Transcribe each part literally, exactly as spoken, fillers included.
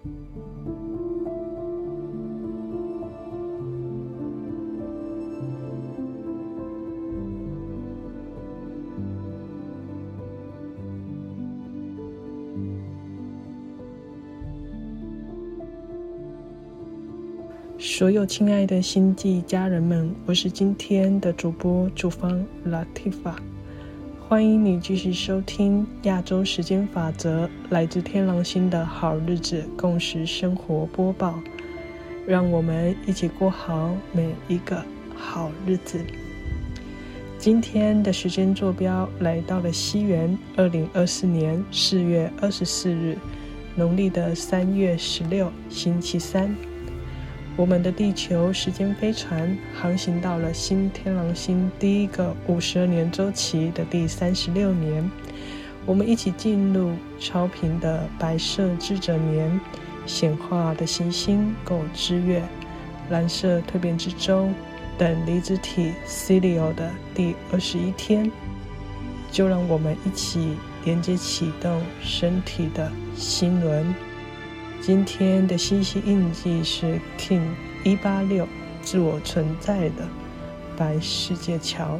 所有亲爱的星际家人们，我是今天的主播主方 Latifa， 欢迎你继续收听亚洲时间法则来自天狼星的好日子共识生活播报，让我们一起过好每一个好日子。今天的时间坐标来到了西元二零二四年四月二十四日，农历的三月十六，星期三。我们的地球时间飞船航行到了新天狼星第一个五十二年周期的第三十六年，我们一起进入超频的白色智者年，显化的行星狗之月，蓝色蜕变之周等离子体 Celio 的第二十一天。就让我们一起连接启动身体的心轮。今天的星系印记是 King 一八六自我存在的白世界桥。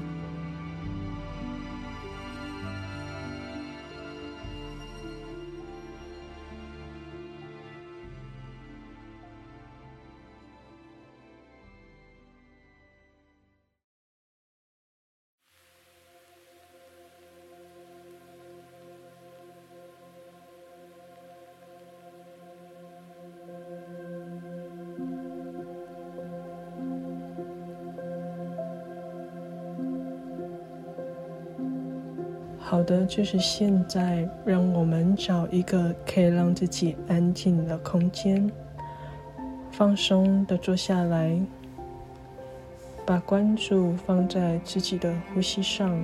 好的，就是现在，让我们找一个可以让自己安静的空间，放松的坐下来，把关注放在自己的呼吸上，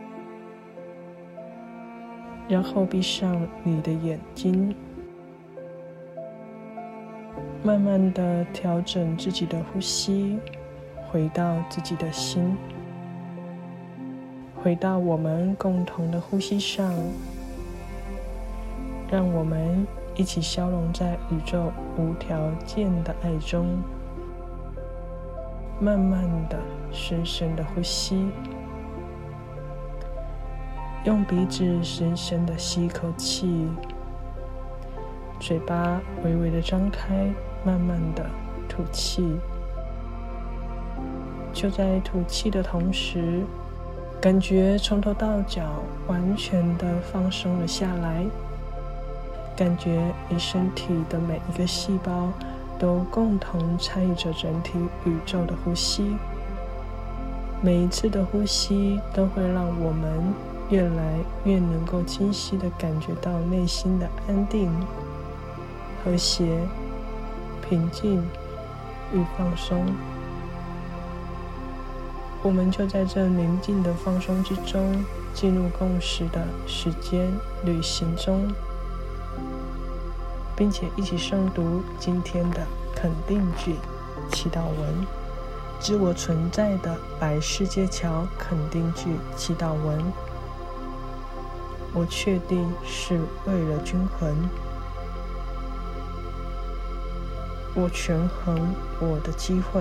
然后闭上你的眼睛，慢慢的调整自己的呼吸，回到自己的心。回到我们共同的呼吸上，让我们一起消融在宇宙无条件的爱中。慢慢的、深深的呼吸，用鼻子深深的吸一口气，嘴巴微微的张开，慢慢的吐气。就在吐气的同时，感觉从头到脚完全的放松了下来，感觉你身体的每一个细胞都共同参与着整体宇宙的呼吸。每一次的呼吸都会让我们越来越能够清晰的感觉到内心的安定、和谐、平静与放松。我们就在这宁静的放松之中，进入共识的时间旅行中，并且一起诵读今天的肯定句祈祷文，自我存在的白世界桥肯定句祈祷文。我确定是为了均衡，我权衡我的机会，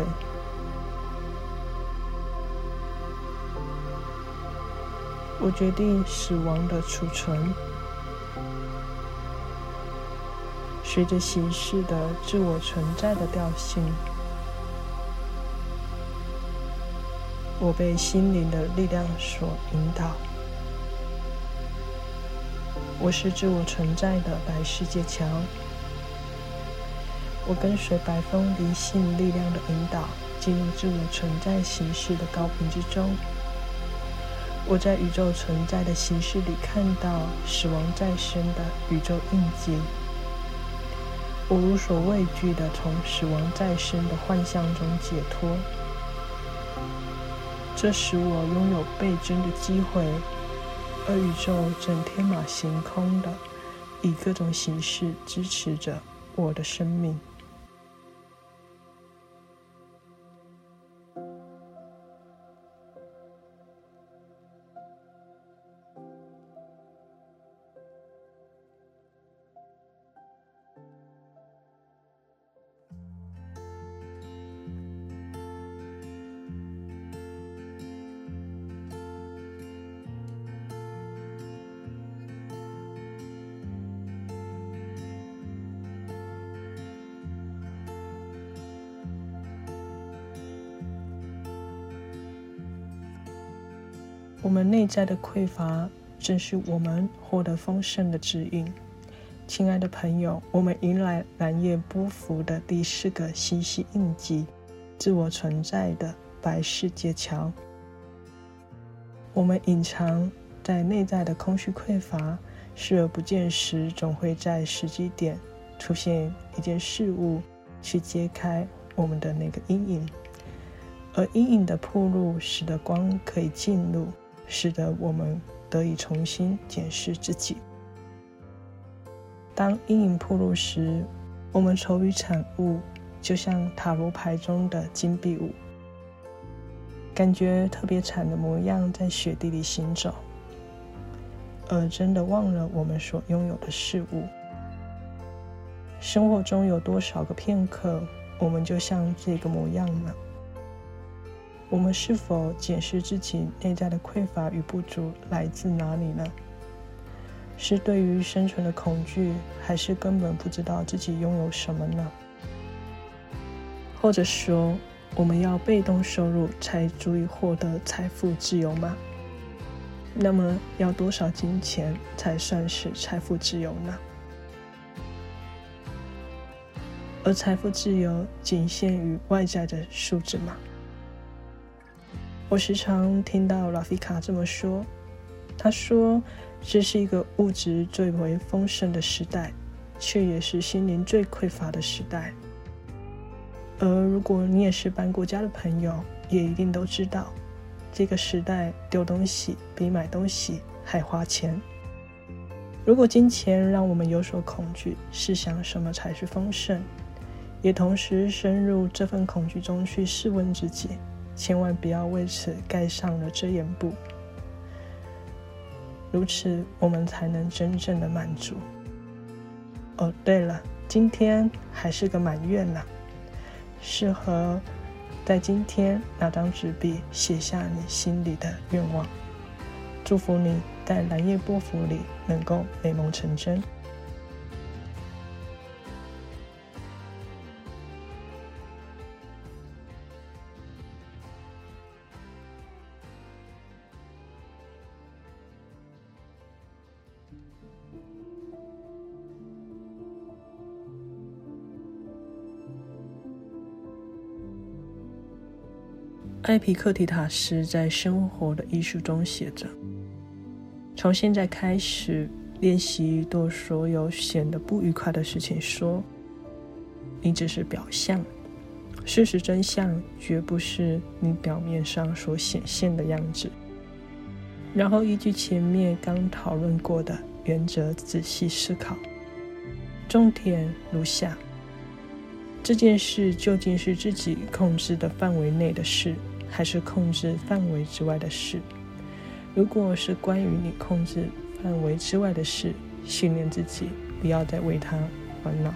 我决定死亡的储存。随着形式的自我存在的调性，我被心灵的力量所引导。我是自我存在的白世界桥，我跟随白风灵性力量的引导，进入自我存在形式的高频之中。我在宇宙存在的形式里看到死亡再生的宇宙印记，我无所畏惧地从死亡再生的幻象中解脱，这使我拥有倍增的机会，而宇宙正天马行空地以各种形式支持着我的生命。 我们内在的匮乏正是我们获得丰盛的指引。亲爱的朋友，我们迎来蓝夜波符的第四个星系印记，自我存在的白世界桥。我们隐藏在内在的空虚匮乏视而不见时，总会在时机点出现一件事物去揭开我们的那个阴影，而阴影的暴露使得光可以进入，使得我们得以重新检视自己。当阴影暴露时，我们愁于产物就像塔罗牌中的金币五，感觉特别惨的模样，在雪地里行走，而真的忘了我们所拥有的事物。生活中有多少个片刻，我们就像这个模样呢？我们是否检视自己内在的匮乏与不足来自哪里呢？是对于生存的恐惧，还是根本不知道自己拥有什么呢？或者说，我们要被动收入才足以获得财富自由吗？那么要多少金钱才算是财富自由呢？而财富自由仅限于外在的数字吗？我时常听到拉菲卡这么说，他说这是一个物质最为丰盛的时代，却也是心灵最匮乏的时代。而如果你也是搬过家的朋友，也一定都知道，这个时代丢东西比买东西还花钱。如果金钱让我们有所恐惧，试想什么才是丰盛，也同时深入这份恐惧中去试问自己，千万不要为此盖上了遮掩布，如此我们才能真正的满足。哦，对了，今天还是个满月呢，适合在今天拿张纸笔写下你心里的愿望，祝福你在蓝夜波符里能够美梦成真。艾皮克提塔斯在《生活的艺术》中写着，从现在开始练习对所有显得不愉快的事情说，你只是表象，事实真相绝不是你表面上所显现的样子。然后依据前面刚讨论过的原则仔细思考，重点如下：这件事究竟是自己控制的范围内的事，还是控制范围之外的事？如果是关于你控制范围之外的事，训练自己不要再为它烦恼。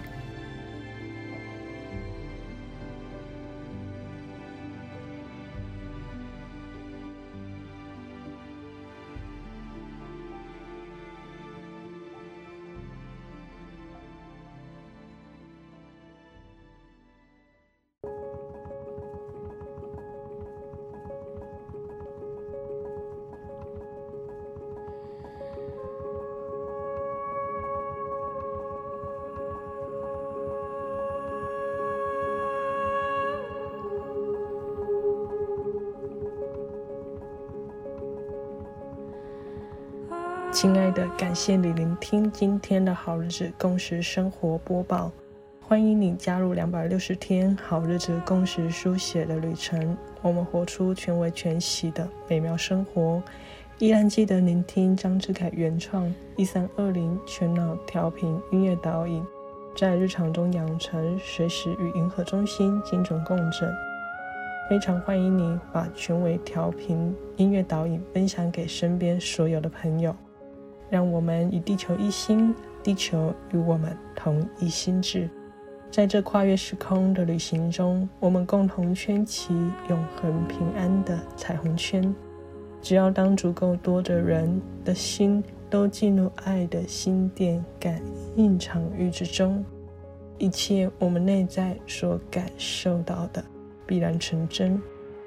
亲爱的，感谢你聆听今天的好日子共识生活播报，欢迎你加入两百六十天好日子共识书写的旅程，我们活出全为全息的美妙生活。依然记得聆听张志凯原创一三二零全脑调频音乐导引，在日常中养成随时与银河中心精准共振。非常欢迎你把全为调频音乐导引分享给身边所有的朋友，让我们与地球一心，地球与我们同一心智。在这跨越时空的旅行中，我们共同圈起永恒平安的彩虹圈。只要当足够多的人的心都进入爱的心电感应场域之中，一切我们内在所感受到的必然成真。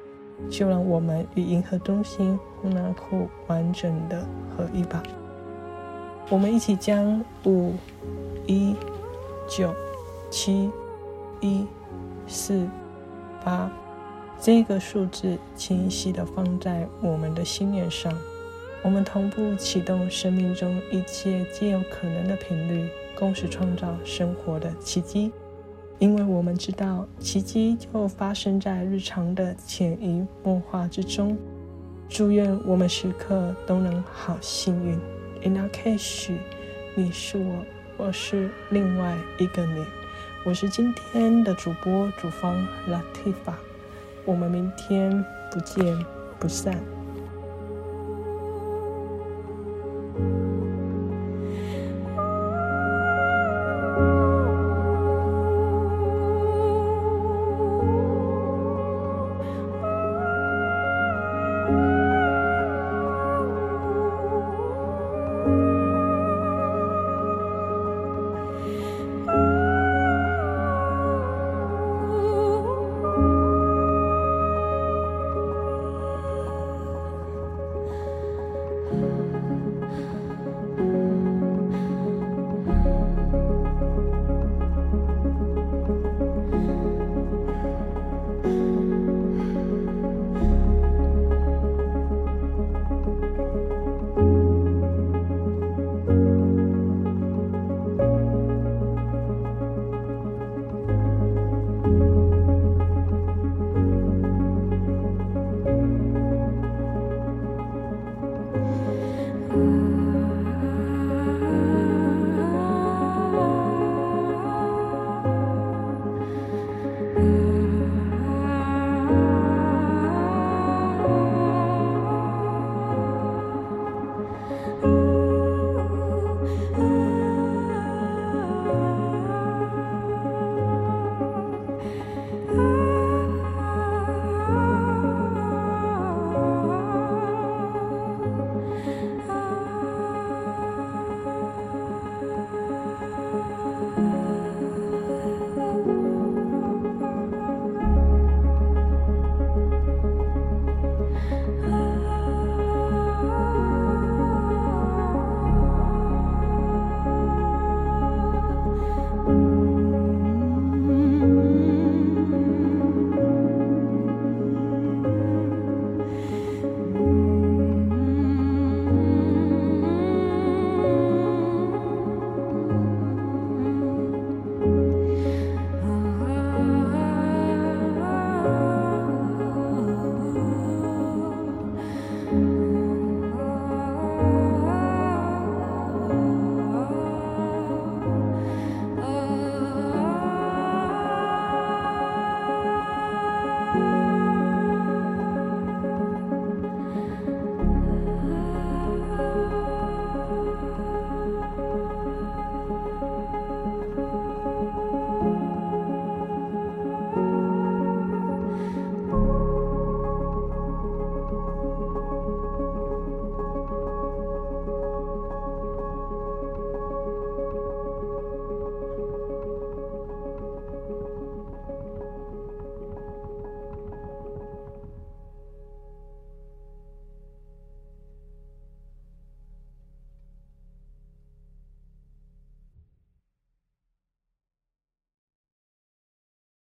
就让我们与银河中心呼纳库完整的合一吧。我们一起将五、一、九、七、一、四、八这个数字清晰地放在我们的心念上。我们同步启动生命中一切皆有可能的频率，共识创造生活的奇迹。因为我们知道奇迹就发生在日常的潜移默化之中。祝愿我们时刻都能好幸运。 In our case， 你是我，我是另外一个你。我是今天的主播主方 Latifah， 我们明天不见不散。